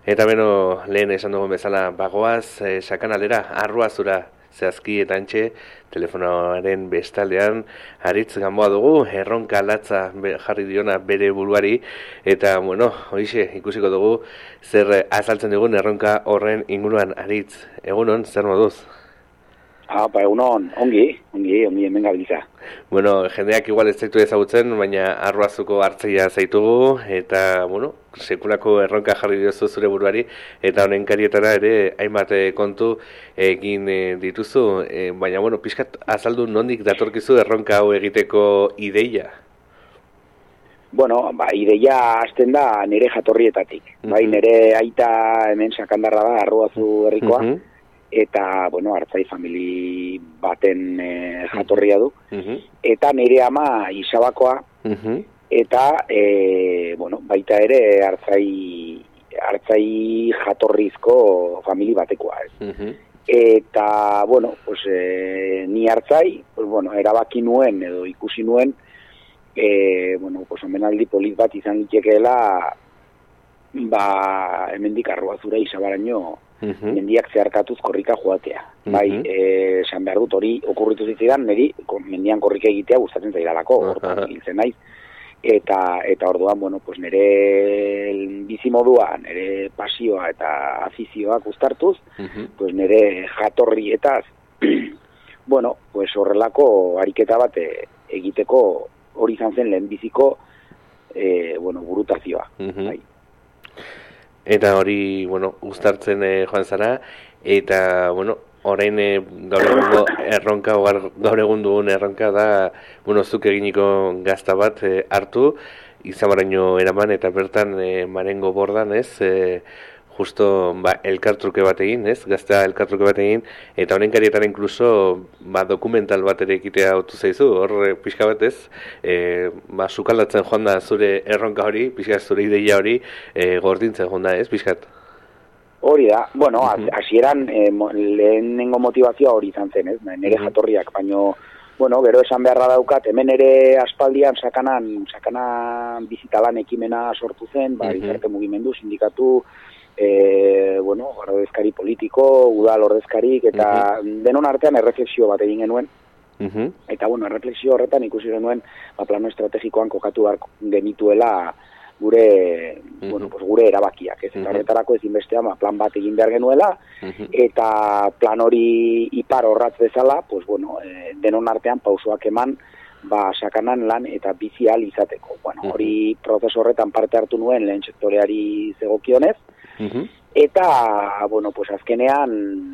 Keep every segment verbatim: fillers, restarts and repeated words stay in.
Eta beno, lehen esan dugun bezala, bagoaz, eh, sakanalera, arruazura, zehazki eta antxe, telefonoaren bestaldean, Aritz Gamboa dugu, erronka latza jarri diona bere buruari, eta, bueno, hoixe, ikusiko dugu, zer azaltzen dugun erronka horren inguruan, Aritz, egunon, zer moduz? Ah, ba, egunon, ongi, ongi, ongi, hemen gabiltza. Bueno, jendeak igual ez zaitu ezagutzen, baina arruazuko hartzaia zaitugu, eta, bueno, sekulako erronka jarri diozu zure buruari, eta honen karietara ere hainbat kontu egin dituzu, e, baina, bueno, pixkat azaldu nondik datorkizu erronka hau egiteko ideia? Bueno, ba, ideia hasten da nire jatorrietatik. Uh-huh. Bai, nire aita hemen sakandarra da, arruazu herrikoa, uh-huh. Eta, bueno, hartzai famili baten e, jatorria du. Uh-huh. Eta nire ama Isabakoa, uh-huh. Eta, e, bueno, baita ere hartzai, hartzai jatorrizko famili batekoa, ez. Uh-huh. Eta, bueno, pues, e, ni hartzai, pues, bueno, erabaki nuen edo ikusi nuen, e, bueno, pues, omenaldi polit bat izan gitekeela, ba, hemendik arruazura Isabaraino, Uh-huh. mendiak zeharkatuz korrika joatea. Uh-huh. Bai, esan behar dut hori okurritu zitzidan, niri mendian korrika egitea gustatzen zaidalako, hortan uh-huh. hiltzen naiz. Eta, eta orduan, bueno, pues nire bizimodua, nire pasioa eta afizioak uztartuz, uh-huh. pues nire jatorrietaz, bueno, pues horrelako ariketa bat egiteko hori izan zen lehenbiziko, eh, bueno, burutazioa. Uh-huh. Bai. Eta hori, bueno, uztartzen eh, joan zara, eta, bueno, orain eh, gaur egungo erronka, gaur egun dugun erronka da, bueno, zuk eginiko gazta bat eh, hartu, Izabaraino eraman, eta bertan eh, Marengo bordan, ez, eh, justo, ba, elkartruke bat egin, ez, gaztea elkartruke bat egin, eta honen karietara inkluso, ba, dokumental bat ere ekitea autu zaizu, hor, pixka bat ez, e, ba, sukaldatzen joan da zure erronka hori, pixka zure ideia hori, e, gordintzen joan da, ez, pixkat? Hori da, bueno, hasieran uh-huh. eh, lehenengo motivazioa hori izan zen, ez, nire uh-huh. jatorriak, baino, bueno, gero esan beharra daukat, hemen ere aspaldian sakanan, sakanan bizitalan ekimena sortu zen, ba, uh-huh. izarte mugimendu, sindikatu, E, bueno, ordezkari politiko, udal ordezkarik, eta uh-huh. denon artean erreflexio bat egin genuen. Uh-huh. Eta, bueno, erreflexio horretan ikusi genuen, ba, plano estrategikoan kokatu behar genituela gure, uh-huh. bueno, pues, gure erabakiak. Ez, eta uh-huh. horretarako ezinbestean, ba, plan bat egin behar genuela, uh-huh. eta plan hori ipar horratz bezala, pues, bueno, e, denon artean pausoak eman, ba, sakanan lan eta bizi ahal izateko. Bueno, uh-huh. hori prozesu horretan parte hartu nuen lehen sektoreari zegokionez, Uh-huh. eta, bueno, pues azkenean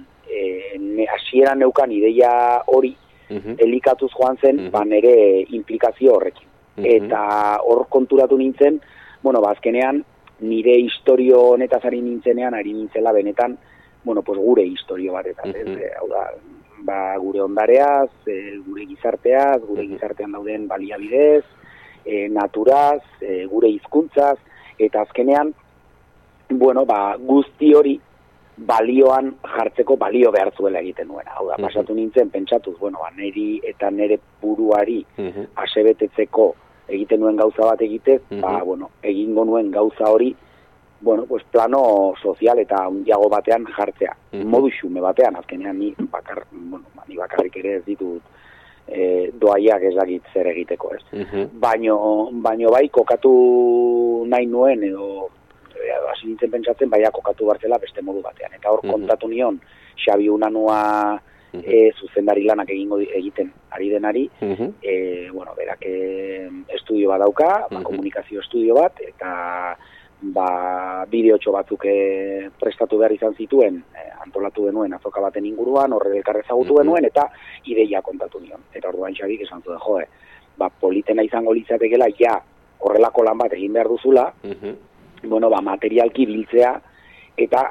eh, hasieran neukan ideia hori uh-huh. elikatuz joan zen, uh-huh. ba nere implikazio horrekin. Uh-huh. Eta hor konturatu nintzen, bueno, ba azkenean nire historio honetaz ari nintzenean, ari nintzela benetan, bueno, pues gure historio batetan, uh-huh. ez, hau da, ba gure ondareaz, e, gure gizarteaz, gure uh-huh. gizartean dauden baliabidez, e, naturaz, e, gure hizkuntzaz, eta azkenean bueno, ba, guzti hori balioan jartzeko balio behar zuela egiten nuena. Hau da, pasatu nintzen, pentsatuz, bueno, ba, niri eta nire buruari uh-huh. asebetetzeko egiten nuen gauza bat egitez, uh-huh. ba, bueno, egingo nuen gauza hori, bueno, pues plano sozial eta handiago batean jartzea. Uh-huh. Modu xume batean, azkenean ni, bakar, bueno, ni bakarrik ere ez ditut e, doaiak ez dakit zer egiteko, ez. Uh-huh. Baino, baino bai, kokatu nahi nuen, edo hasi nintzen pentsatzen, baina kokatu bartzela beste modu batean. Eta hor, uh-huh. kontatu nion, Xabi Unanua uh-huh. e, zuzendari lanak egingo egiten ari denari, uh-huh. e, bueno, berak e, estudio bat dauka, uh-huh. ba, komunikazio estudio bat, eta ba, bideotxo batzuk e, prestatu behar izan zituen, e, antolatu denuen azoka baten inguruan, horre elkarre ezagutu uh-huh. denuen, eta ideia kontatu nion. Eta orduan Xabik esan zuen, joe, ba, politena izango litzatekela, ja, horrelako lan bat egin behar duzula, uh-huh. bueno, ba, materialki biltzea eta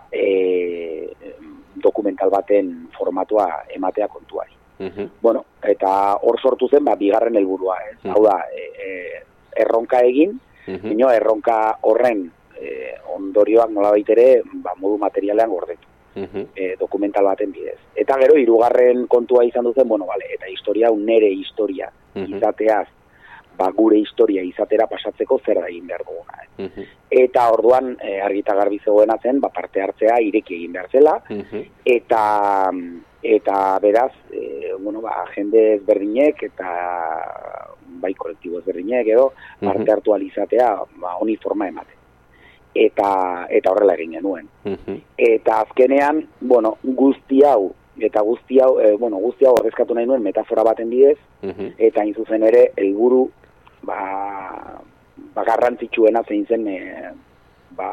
e, dokumental baten formatua ematea kontuari. Uh-huh. Bueno, eta hor sortu zen, ba, bigarren helburua, ez? Uh-huh. Hau da, e, e, erronka egin, uh-huh. ino, erronka horren e, ondorioak nolabait ere, ba, modu materialean gordetu. Uh-huh. E, dokumental baten bidez. Eta gero, hirugarren kontua izan duzen, bueno, vale, eta historia, nere historia, uh-huh. izateaz, ba, gure historia izatera pasatzeko zer da egin behar duguna. Eh? Uh-huh. Eta orduan e, argita garbi zegoena zen, ba, parte hartzea ireki egin behar zela, uh-huh. eta eta beraz, e, bueno, ba, jende ezberdinek eta bai kolektibo ezberdinek edo parte hartu alizatea ba, honi forma emate. Eta, eta horrela egin genuen. Uh-huh. Eta azkenean, bueno, guzti hau, eta guzti hau, e, bueno, guzti hau ordezkatu nahi nuen metafora baten bidez, uh-huh. eta hain zuzen ere, helburu ba, ba garrantzitsuena zein zen, e, ba,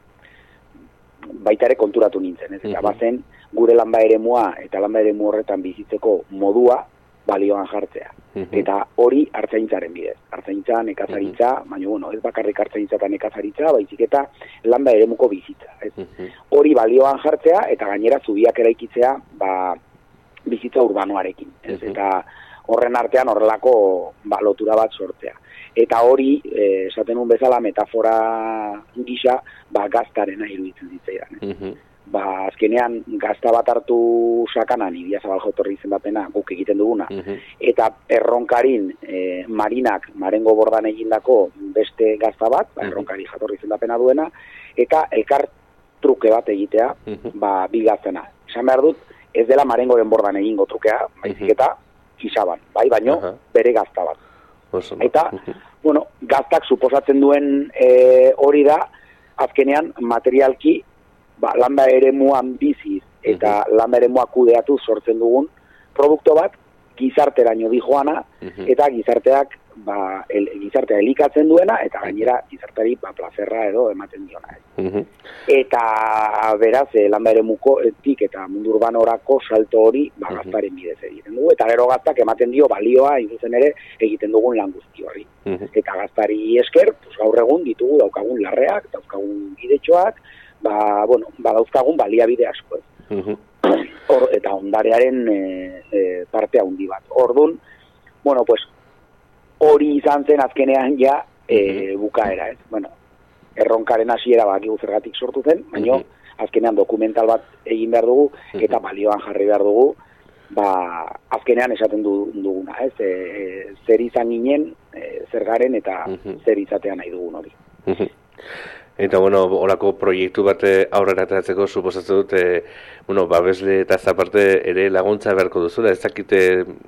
baita ere konturatu nintzen, ez? Eta uh-huh. bazen, gure lanba eremua eta lanba eremu horretan bizitzeko modua balioan jartzea. Uh-huh. Eta hori artzaintzaren bidez. Artzaintza, nekazaritza, uh-huh. baina bueno, ez bakarrik artzaintza eta nekazaritza, baizik eta lanba eremuko bizitza. Ez? Uh-huh. Hori balioan jartzea eta gainera zubiak eraikitzea ba, bizitza urbanoarekin. Ez? Uh-huh. Eta horren artean horrelako ba, lotura bat sortzea. Eta hori, eh, esaten un bezala metafora gisa, ba, gaztarena iruditzen zitzaidan. Uh-huh. Ba, azkenean gazta bat hartu sakanan, Idia Zabal Jotorri izendapena guk egiten duguna, uh-huh. eta erronkarin e, marinak, marengo bordan egindako beste gazta bat, uh-huh. erronkari jatorri izendapena duena, eta elkar truke bat egitea, uh-huh. ba, bi gaztena. Esan behar dut, ez dela marengoren bordan egingo trukea, baizik eta kisaban, bai, baino uh-huh. bere gazta bat. Uh-huh. Eta, uh-huh. bueno, gaztak suposatzen duen e, hori da, azkenean materialki, ba, landa eremuan biziz eta uh-huh. landa eremua kudeatu sortzen dugun produktu bat gizarteraino dijoana uh-huh. eta gizarteak ba, el, gizartea elikatzen duena eta gainera gizarteari ba, plazerra edo ematen diona. Uh-huh. Eta beraz, eh, landa eremuko etik eta mundu urbanorako salto hori ba, uh-huh. gaztaren bidez egiten dugu eta gero gaztak ematen dio balioa inzuzen ere egiten dugun lan guzti horri. Uh-huh. Eta gaztari esker, pues, gaur egun ditugu daukagun larreak, daukagun bidetxoak, ba, bueno, ba, dauzkagun baliabide asko. Uh-huh. Or, eta ondarearen e, e, parte handi bat. Ordun, bueno, pues, hori izan zen azkenean ja e, uh-huh. bukaera, ez? Bueno, erronkaren hasiera bakigu zergatik sortu zen, baina uh-huh. azkenean dokumental bat egin behar dugu, uh-huh. eta balioan jarri behar dugu, ba, azkenean esaten du, duguna, ez? E, e, zer izan ginen, e, zer garen eta uh-huh. zer izatea nahi dugun hori. Uh-huh. Eta, bueno, horako proiektu bat aurrera ateratzeko suposatzen dut, e, bueno, babesle eta zaparte ere laguntza beharko duzula. Ez dakite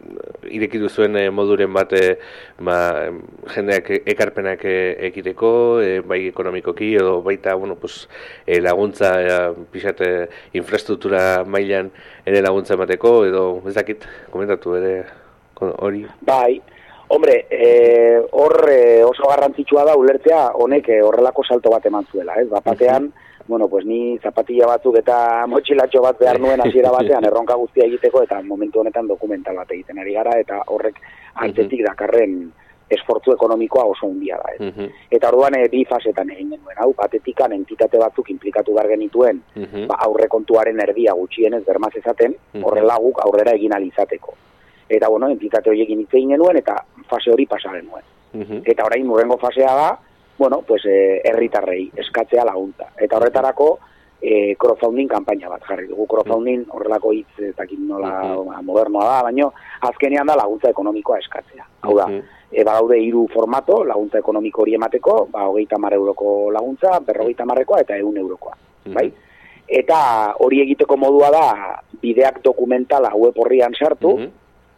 ireki duzuen moduren bat e, ba, jendeak ekarpenak ekiteko, e, bai ekonomikoki, edo baita, bueno, pues, e, laguntza, e, pixate, infrastruktura mailan ere laguntza emateko, edo ez dakit, komentatu ere hori? Bai. Hombre, hor e, oso garrantzitsua da ulertzea honek e, horrelako salto bat eman zuela, ez? Bapatean, bueno, pues ni zapatilla batzuk eta motxilatxo bat behar nuen hasiera batean erronka guztia egiteko eta momentu honetan dokumental bat egiten ari gara eta horrek atzetik dakarren esfortzu ekonomikoa oso handia da, ez? Uh-huh. Eta orduan e, bi fasetan egin genuen, hau, batetikan entitate batzuk implikatu behar genituen, uh-huh. ba, aurrekontuaren erdia gutxienez bermaz ezaten, horrela guk aurrera egin alizateko. Eta, bueno, entitate horiekin hitz egin genuen, eta fase hori pasa genuen. Uh-huh. Eta orain, hurrengo fasea da, bueno, pues, eh, herritarrei eskatzea laguntza. Eta horretarako, eh, crowdfunding kanpaina bat jarri dugu. Crowdfunding horrelako hitz, ez dakit nola uh-huh. modernoa da, baina azkenean da laguntza ekonomikoa eskatzea. Hau da, uh-huh. e, badaude hiru formato, laguntza ekonomiko hori emateko, ba, hogeita hamar euroko laguntza, berrogeita hamarrekoa eta ehun eurokoa. Uh-huh. Bai? Eta hori egiteko modua da, bideak dokumentala web horrian sartu, uh-huh.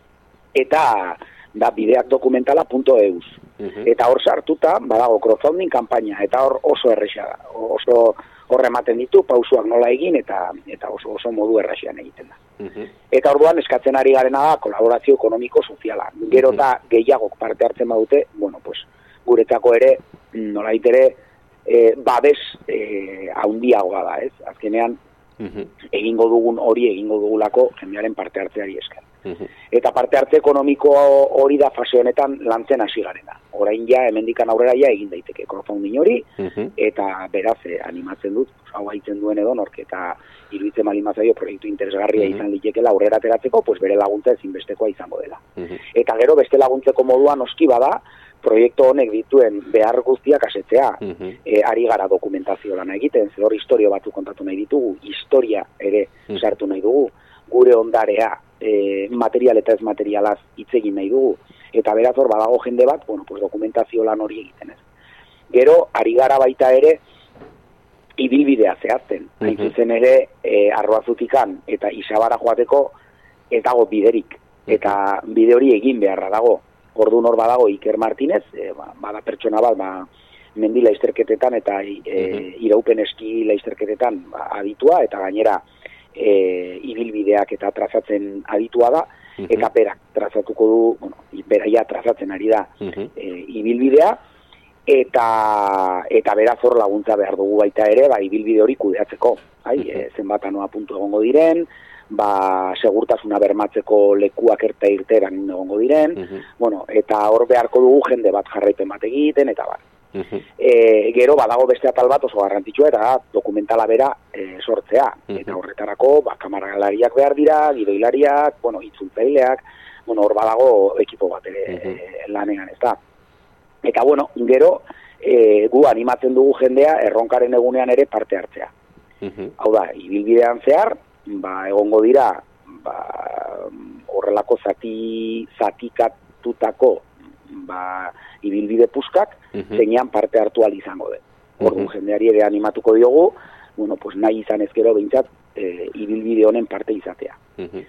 eta da bideak dokumentala punto eus. Uh-huh. Eta hor sartuta, badago crowdfunding kanpaina, eta hor oso erresa da. Oso hor ematen ditu, pausuak nola egin, eta eta oso, oso modu errasian egiten da. Uh-huh. Eta orduan eskatzen ari garena da, kolaborazio ekonomiko-soziala. Gero eta uh-huh. gehiagok parte hartzen badute, bueno, pues, guretzako ere, nolait ere, e, babes e, haundiagoa da, ez? Azkenean, uh-huh. egingo dugun hori, egingo dugulako jendearen parte hartzeari esker. Uh-huh. Eta parte hartze ekonomiko hori da fase honetan lantzen hasi garena. Orain ja, hemendikan aurrera ja egin daiteke crowdfunding hori, uh-huh. eta beraz, eh, animatzen dut, hau haitzen duen edo nork, eta iruditzen malimazaio proiektu interesgarria uh-huh. izan litekela aurrera ateratzeko, pues bere laguntza ezinbestekoa izango dela. Uh-huh. Eta gero beste laguntzeko moduan oski bada, proiektu honek dituen behar guztiak asetzea, uh-huh. e, ari gara dokumentazio lana egiten, zer hor historio batzuk kontatu nahi ditugu, historia ere uh-huh. sartu nahi dugu, gure ondarea, e, material eta ez materialaz hitz egin nahi dugu, Eta beraz hor badago jende bat, bueno, pues dokumentazio lan hori egiten ez. Gero, ari gara baita ere, ibilbidea zehazten. Mm-hmm. Hain zuzen ere, e, Arroazutikan eta Isabara joateko ez dago biderik. Eta bide hori egin beharra dago. Orduan hor badago Iker Martinez, e, ba, bada pertsona bat, ba, mendi laizterketetan eta e, mm-hmm. iraupen eski laizterketetan ba, aditua, eta gainera e, ibilbideak eta trazatzen aditua da, mm-hmm. eta berak trazatuko du, bueno, beraia trazatzen ari da mm-hmm. e, ibilbidea, eta eta beraz hor laguntza behar dugu baita ere, ba, ibilbide hori kudeatzeko. Hai, mm-hmm. e, zenbat anoa puntu egongo diren, ba, segurtasuna bermatzeko lekuak erta irteran egongo diren, mm-hmm. bueno, eta hor beharko dugu jende bat jarraipen bat egiten, eta bar. Uh-huh. E, gero badago beste atal bat oso garrantzitsua eta dokumentala bera e, sortzea. Uh-huh. Eta horretarako ba, kamaralariak behar dira, gidoilariak, bueno, itzultzaileak, bueno, hor badago ekipo bat ere uh-huh. e, lanean ez da. Eta bueno, gero e, gu animatzen dugu jendea erronkaren egunean ere parte hartzea. Uh-huh. Hau da, ibilbidean zehar, ba, egongo dira ba, horrelako zati, zatikatutako ba, ibilbide puskak, uh-huh. zeinean parte hartu ahal izango den. Orduan uh-huh. jendeari ere animatuko diogu, bueno, pues nahi izan ezkero behintzat e, ibilbide honen parte izatea. Uh-huh.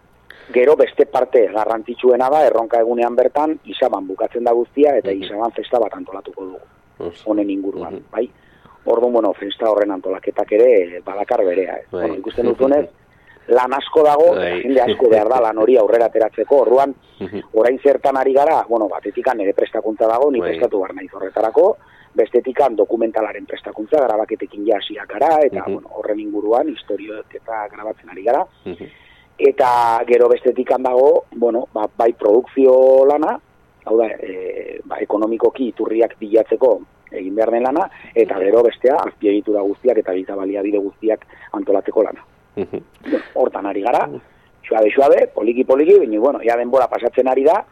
Gero beste parte garrantzitsuena da, erronka egunean bertan, Isaban bukatzen da guztia, eta uh-huh. Isaban festa bat antolatuko dugu, uh-huh. honen inguruan, uh-huh. bai? Orduan, bueno, festa horren antolaketak ere badakar berea. Eh? Bueno, ikusten duzunez, lan asko dago, jende asko behar da lan hori aurrera ateratzeko, orduan, orain zertan ari gara, bueno, batetikan ere prestakuntza dago, ni prestatu behar naiz horretarako, bestetikan dokumentalaren prestakuntza, grabaketekin ja hasiak gara, eta uh-huh. bueno, horren inguruan, historioak eta grabatzen ari gara, uh-huh. eta gero bestetikan dago, bueno, ba, bai produkzio lana, hau da, e, ba, ekonomikoki iturriak bilatzeko egin behar den lana, eta gero bestea, azpiegitura guztiak eta giza baliabide guztiak antolatzeko lana. Uh-huh. Hortan ari gara, suabe, suabe, poliki, poliki, baina, bueno, ja denbora pasatzen ari da,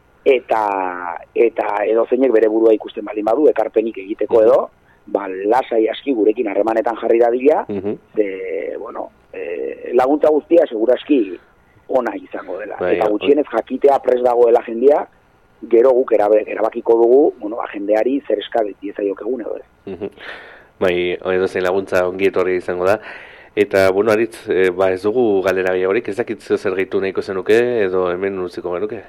eta eta edo zeinek bere burua ikusten baldin badu, ekarpenik egiteko edo, ba, lasai aski gurekin harremanetan jarri da dira, uh-huh. de, bueno, e, laguntza guztia segurazki ona izango dela. Bai, eta gutxienez jakitea prest dagoela jendia, gero guk erabakiko dugu, bueno, jendeari zer eskabet diezaiok egun edo ez. Uh-huh. Bai, edo zein laguntza ongiet hori izango da. Eta, bueno, aritz, e, ba ez dugu galera gehiagorik, ez dakit zer gehitu nahiko zenuke, edo hemen utziko genuke?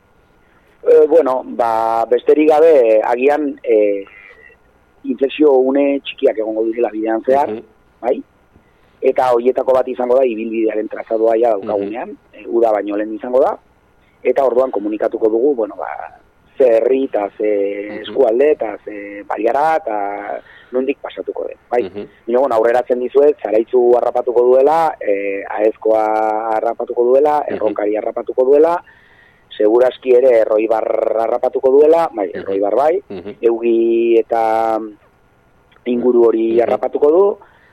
E, bueno, ba, besterik gabe, agian, e, inflexio une txikiak egongo direla bidean zehar, uh-huh. bai? Eta horietako bat izango da, ibilbidearen trazadoa ja daukagunean, uh-huh. e, uda baino lehen izango da, eta orduan komunikatuko dugu, bueno, ba, ze herri, eta ze uh-huh. eskualde, eta ze bariara, eta nondik pasatuko den, bai. Uh-huh. Nio, bueno, aurreratzen dizuet, Zaraitzu harrapatuko duela, e, Aezkoa harrapatuko duela, uh-huh. Erronkari harrapatuko duela, segurazki ere Erroibar harrapatuko duela, bai, uh-huh. Erroibar bai, uh-huh. Eugi eta inguru hori uh-huh. harrapatuko du,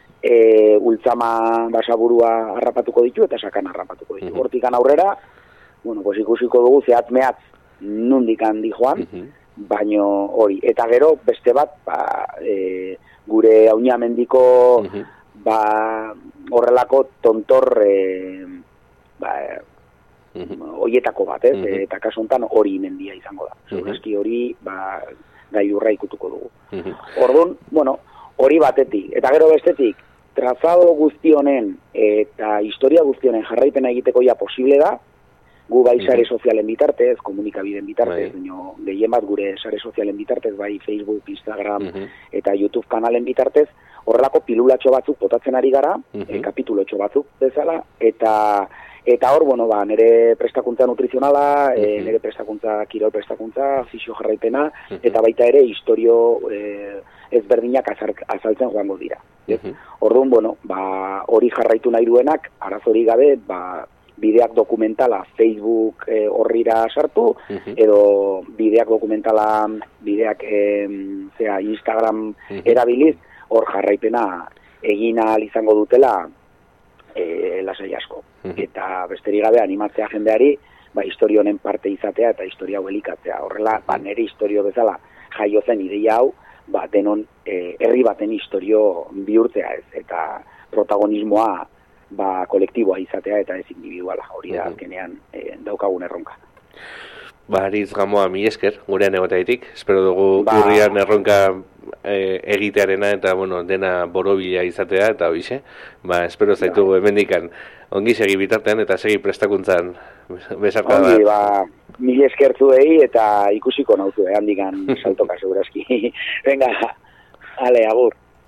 e, Ultzama Basaburua harrapatuko ditu, eta Sakan harrapatuko ditu. Uh-huh. Hortikan aurrera, bueno, pues ikusiko dugu zehatz mehatz nondik handi joan, uh-huh. baino hori, eta gero beste bat ba, e, gure Auñamendiko uh-huh. ba, horrelako tontor e, ba, uh-huh. oietako bat, ez? Uh-huh. Eta kasu honetan hori mendia izango da. Segurazki uh-huh. hori ba, gailurra ikutuko dugu. Uh-huh. Orduan, bueno, hori batetik, eta gero bestetik, trazado guztionen eta historia guztionen jarraipena egiteko ja posible da, gu bai sare sozialen bitartez, komunikabideen bitartez, baina gehien bat gure sare sozialen bitartez, bai Facebook, Instagram uh-huh. eta YouTube kanalen bitartez, horrelako pilulatxo batzuk botatzen ari gara, uh-huh. e, kapitulotxo batzuk bezala, eta eta hor, bueno, ba, nire prestakuntza nutrizionala, uh-huh. e, nire prestakuntza, kirol prestakuntza, fisio jarraipena, uh-huh. eta baita ere historio e, ezberdinak azaltzen joango dira. Uh-huh. Orduan, bueno, ba, hori jarraitu nahi duenak, arazori gabe, ba, bideak dokumentala Facebook eh, horrira sartu, uh-huh. edo bideak dokumentala bideak eh, zera, Instagram uh-huh. erabiliz, hor jarraipena egin ahal izango dutela eh, lasai asko. Uh-huh. Eta besterik gabe animatzea jendeari, ba, historio honen parte izatea eta historia hau elikatzea. Horrela, uh-huh. ba, nire historio bezala jaio zen ideia hau, ba, denon eh, herri baten historio bihurtzea ez, eta protagonismoa ba, kolektiboa izatea eta ez individuala, hori da azkenean e, daukagun erronka. Ba, Aritz Gamoa, mil esker, gurean egotaitik. Espero dugu ba... urrian erronka e, egitearena eta, bueno, dena borobila izatea eta hoize. Ba, espero zaitugu hemendikan ongi segi bitartean eta segi prestakuntzan besarka ongi, ba, mil esker zuei eta ikusiko nautu, eh, handikan saltoka segurazki. Venga, ale, agur.